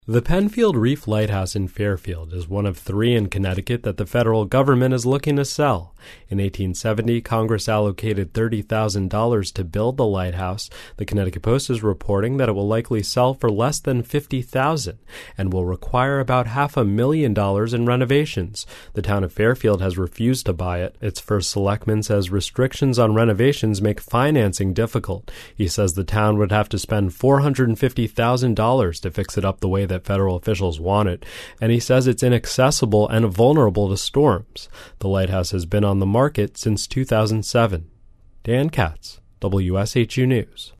The Penfield Reef Lighthouse in Fairfield is one of 3 in Connecticut that the federal government is looking to sell. In 1870, Congress allocated $30,000 to build the lighthouse. The Connecticut Post is reporting that it will likely sell for less than $50,000 and will require about $500,000 in renovations. The town of Fairfield has refused to buy it. Its first selectman says restrictions on renovations make financing difficult. He says the town would have to spend $450,000 to fix it up the way that federal officials want it, and he says it's inaccessible and vulnerable to storms. The lighthouse has been on the market since 2007. Dan Katz, WSHU News.